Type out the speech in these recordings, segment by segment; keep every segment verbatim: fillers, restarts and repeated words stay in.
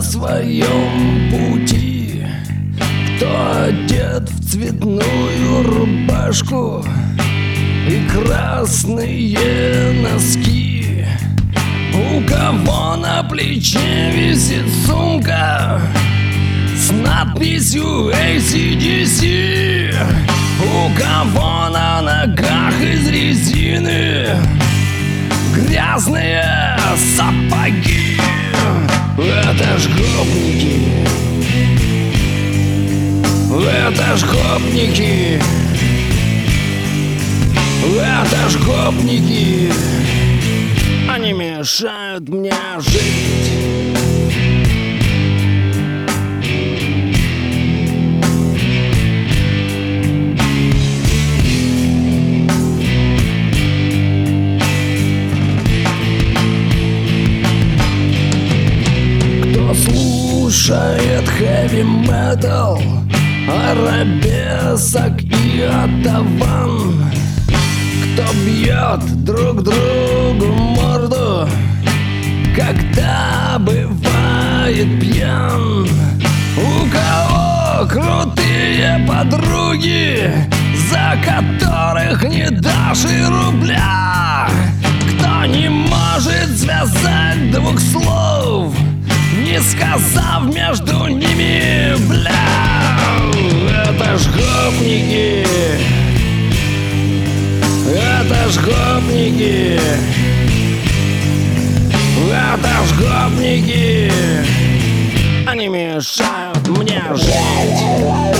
своем пути, кто одет в цветную рубашку и красные носки, у кого на плече висит сумка с надписью эй си ди си, у кого на ногах из резины грязные сапоги. Это ж гопники, это ж гопники, это ж гопники. Они мешают мне жить. Слушает хэви-метал, арабесок и атаван, кто бьет друг другу морду, когда бывает пьян, у кого крутые подруги, за которых не дашь и рубля, кто не может связать двух слов, не сказав между ними бля. Это ж гопники, это ж гопники, это ж гопники. Они мешают мне жить.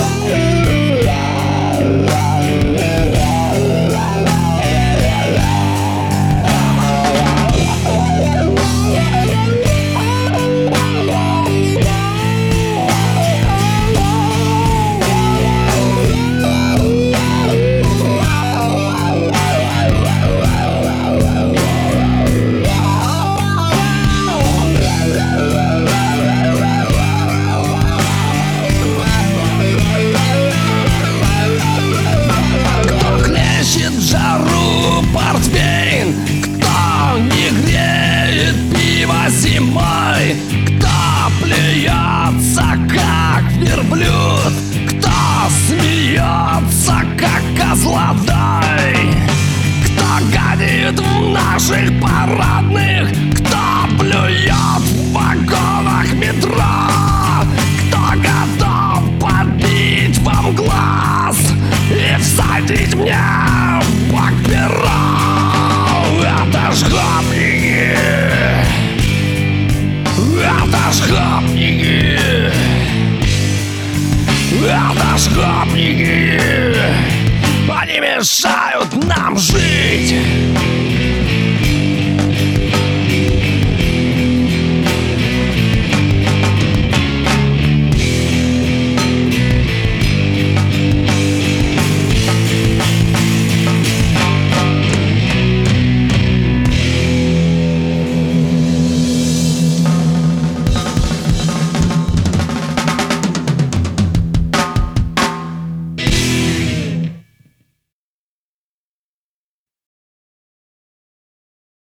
Портвейн, кто не греет пиво зимой, кто плюется как верблюд, кто смеется как козлодой, кто гадит в наших парадных, кто плюет в вагонах метро, кто готов подбить вам глаз и всадить мне в бок пера. Это ж гопники, это ж гопники, это ж гопники. Они мешают нам жить.